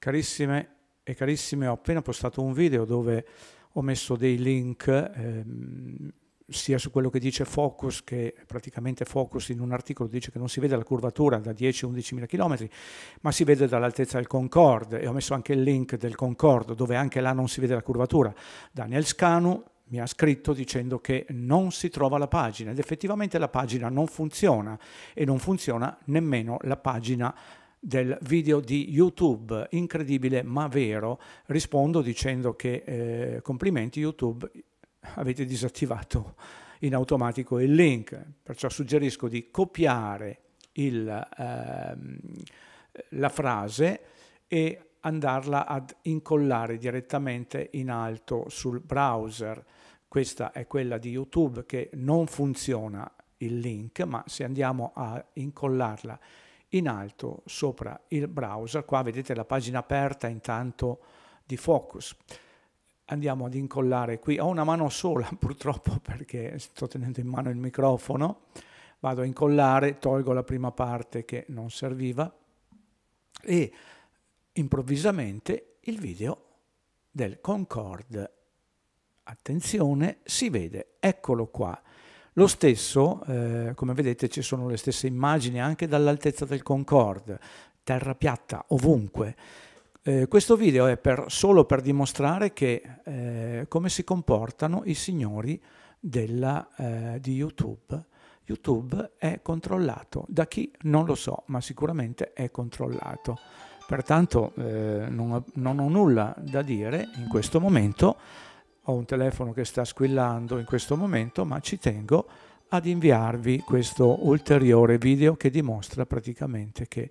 Carissime e carissimi, ho appena postato un video dove ho messo dei link sia su quello che dice Focus, che praticamente Focus in un articolo dice che non si vede la curvatura da 10-11 mila chilometri, ma si vede dall'altezza del Concorde, e ho messo anche il link del Concorde dove anche là non si vede la curvatura. Daniel Scanu mi ha scritto dicendo che non si trova la pagina, ed effettivamente la pagina non funziona, e non funziona nemmeno la pagina del video di YouTube. Incredibile ma vero. Rispondo dicendo che complimenti YouTube, avete disattivato in automatico il link, perciò suggerisco di copiare la frase e andarla ad incollare direttamente in alto sul browser. Questa è quella di YouTube, che non funziona il link, ma se andiamo a incollarla in alto sopra il browser, qua vedete la pagina aperta intanto di Focus, andiamo ad incollare qui. Ho una mano sola purtroppo perché sto tenendo in mano il microfono, vado a incollare, tolgo la prima parte che non serviva e improvvisamente il video del Concorde, attenzione, si vede, eccolo qua. Lo stesso, come vedete ci sono le stesse immagini anche dall'altezza del Concorde, terra piatta ovunque. Questo video è solo per dimostrare che come si comportano i signori di YouTube. YouTube è controllato, da chi non lo so, ma sicuramente è controllato. Pertanto non ho nulla da dire in questo momento. Ho un telefono che sta squillando in questo momento, ma ci tengo ad inviarvi questo ulteriore video che dimostra praticamente che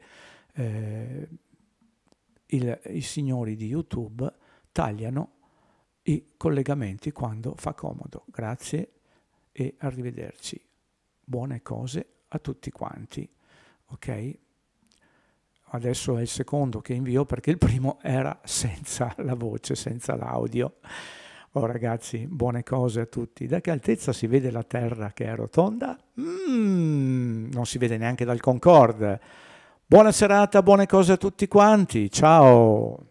i signori di YouTube tagliano i collegamenti quando fa comodo. Grazie e arrivederci. Buone cose a tutti quanti. Ok? Adesso è il secondo che invio perché il primo era senza la voce, senza l'audio. Oh ragazzi, buone cose a tutti. Da che altezza si vede la Terra che è rotonda? Non si vede neanche dal Concorde. Buona serata, buone cose a tutti quanti. Ciao!